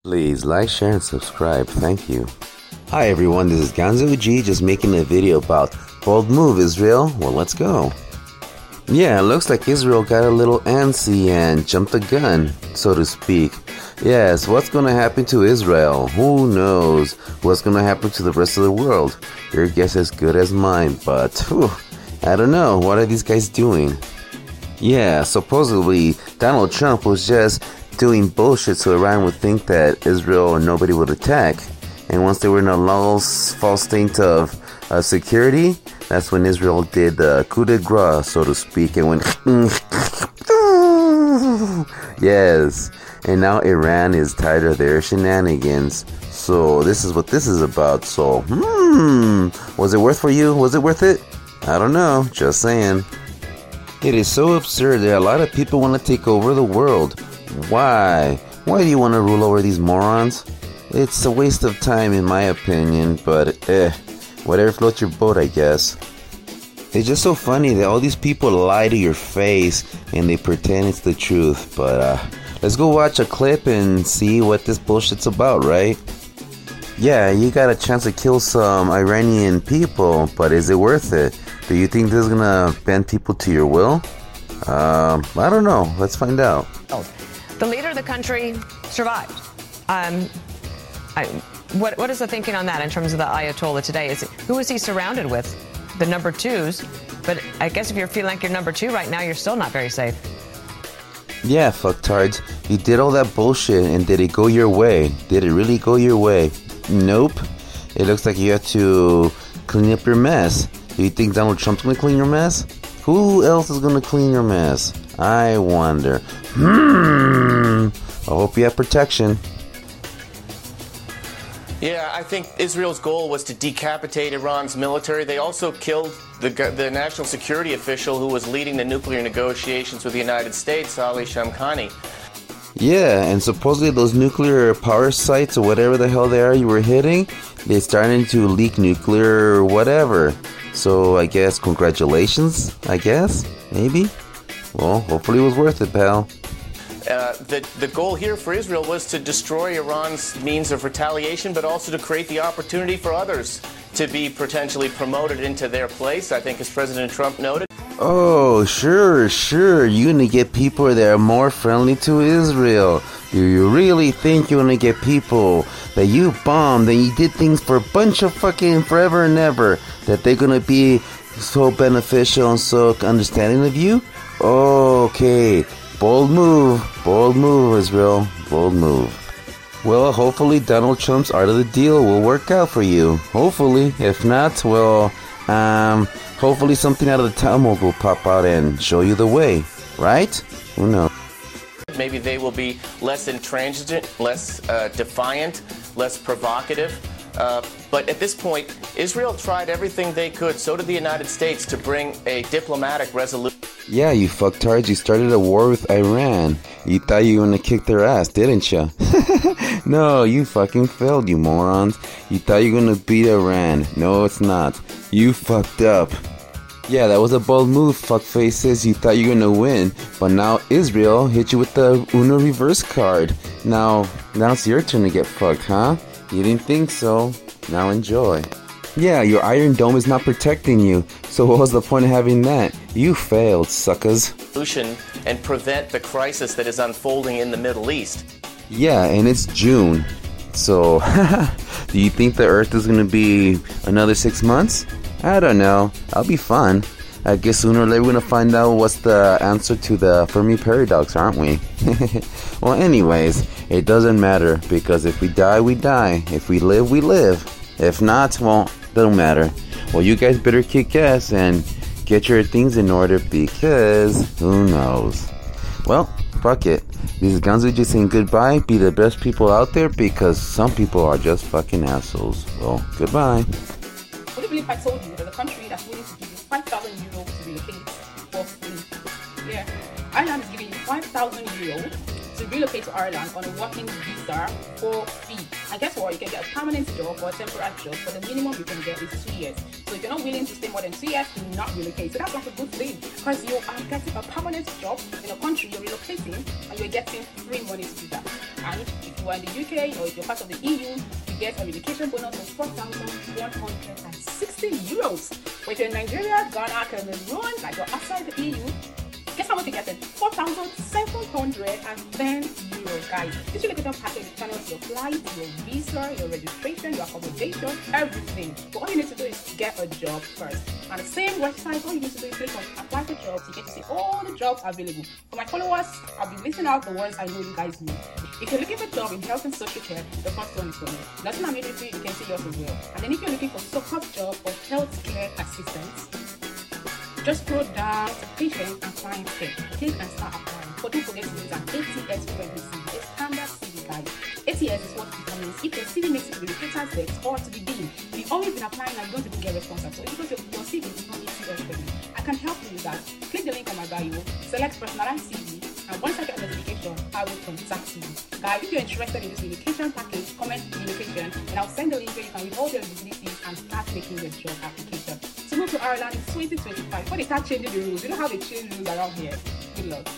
Please like, share, and subscribe. Thank you. Hi everyone, this is Ganzo G, just making a video about bold move, Israel. Well, let's go. Yeah, it looks like Israel got a little antsy and jumped the gun, so to speak. Yes, what's gonna happen to Israel? Who knows what's gonna happen to the rest of the world? Your guess is as good as mine, but I don't know. What are these guys doing? Yeah, supposedly Donald Trump was just doing bullshit so Iran would think that Israel or nobody would attack. And once they were in a false state of security, that's when Israel did the coup de grace, so to speak, and went yes. And now Iran is tired of their shenanigans. So this is what this is about. So, was it worth for you? Was it worth it? I don't know. Just saying. It is so absurd that a lot of people want to take over the world. Why? Why do you want to rule over these morons? It's a waste of time in my opinion, but whatever floats your boat, I guess. It's just so funny that all these people lie to your face and they pretend it's the truth, but let's go watch a clip and see what this bullshit's about, right? Yeah, you got a chance to kill some Iranian people, but is it worth it? Do you think this is gonna bend people to your will? I don't know. Let's find out. The leader of the country survived. What is the thinking on that in terms of the Ayatollah today? Who is he surrounded with? The number twos. But I guess if you're feeling like you're number two right now, you're still not very safe. Yeah, fucktards. You did all that bullshit, and did it go your way? Did it really go your way? Nope. It looks like you have to clean up your mess. Do you think Donald Trump's gonna clean your mess? Who else is gonna clean your mess? I wonder. I hope you have protection. Yeah, I think Israel's goal was to decapitate Iran's military. They also killed the national security official who was leading the nuclear negotiations with the United States, Ali Shamkhani. Yeah, and supposedly those nuclear power sites or whatever the hell they are you were hitting, they're starting to leak nuclear or whatever. So I guess congratulations, I guess, maybe? Well, hopefully it was worth it, pal. The goal here for Israel was to destroy Iran's means of retaliation, but also to create the opportunity for others to be potentially promoted into their place, I think, as President Trump noted. Oh, sure. You're gonna get people that are more friendly to Israel. Do you really think you're gonna get people that you bombed and you did things for a bunch of fucking forever and ever, that they're gonna be so beneficial and so understanding of you? Okay. Bold move, Israel. Bold move. Well, hopefully Donald Trump's art of the deal will work out for you. Hopefully. If not, well, hopefully something out of the Talmud will pop out and show you the way. Right? Who knows? Maybe they will be less intransigent, less defiant, less provocative. But at this point, Israel tried everything they could, so did the United States, to bring a diplomatic resolution. Yeah, you fucktards, you started a war with Iran. You thought you were gonna kick their ass, didn't ya? No, you fucking failed, you morons. You thought you were gonna beat Iran. No, it's not. You fucked up. Yeah, that was a bold move, fuckfaces. You thought you were gonna win, but now Israel hit you with the Uno reverse card. Now it's your turn to get fucked, huh? You didn't think so. Now enjoy. Yeah, your Iron Dome is not protecting you, so what was the point of having that? You failed, suckers. And prevent the crisis that is unfolding in the Middle East. Yeah, and it's June. So, do you think the Earth is going to be another 6 months? I don't know. That'll be fun. I guess sooner or later we're going to find out what's the answer to the Fermi paradox, aren't we? Well, anyways, it doesn't matter, because if we die, we die. If we live, we live. If not, well, don't matter. Well, you guys better kick ass and get your things in order, because who knows? Well, fuck it. This is Ganzo just saying goodbye. Be the best people out there, because some people are just fucking assholes. Well, goodbye. Would you believe I told you there's a country that's willing to give you 5,000 euros to relocate for free? Yeah. Ireland is giving you 5,000 euros to relocate to Ireland on a working visa for free. And guess what? You can get a permanent job or a temporary job, but the minimum you can get is 2 years. So if you're not willing to stay more than 2 years, do not relocate. So that's not a good thing, because you are getting a permanent job in a country you're relocating and you're getting free money to do that. And if you are in the UK or if you're part of the EU, you get a relocation bonus of 4,160 euros. But if you're in Nigeria, Ghana, Cameroon, like you're outside the EU, guess how much you get? 4,710 euros, guys. This relocation package channels your flight, your visa, your registration, your accommodation, everything. But all you need to do is get a job first. And the same website, all you need to do is click on apply for jobs. You get to see all the jobs available. For my followers, I'll be listing out the ones I know you guys need. If you're looking for a job in health and social care, the first one is for me. Nursing and midwifery, you can see yours as well. And then if you're looking for support job or healthcare assistance, just scroll down to patient and client care. Click and start applying. But don't forget to use an ATS friendly CV, a standard CV guide. ATS is what determines if your CV makes it to the recruiter's desk or to the dean. If you've always been applying and you don't even get response at all, it's because your CV is not ATS friendly. I can help you with that. Click the link on my bio, select personalized CV, and once I get a notification, I will contact you. Guys, if you're interested in this relocation package, comment relocation, and I'll send the link where you can read all the eligibilities and start making your job application. To move to Ireland in 2025, before they start changing the rules, you know how they change rules around here. Good luck.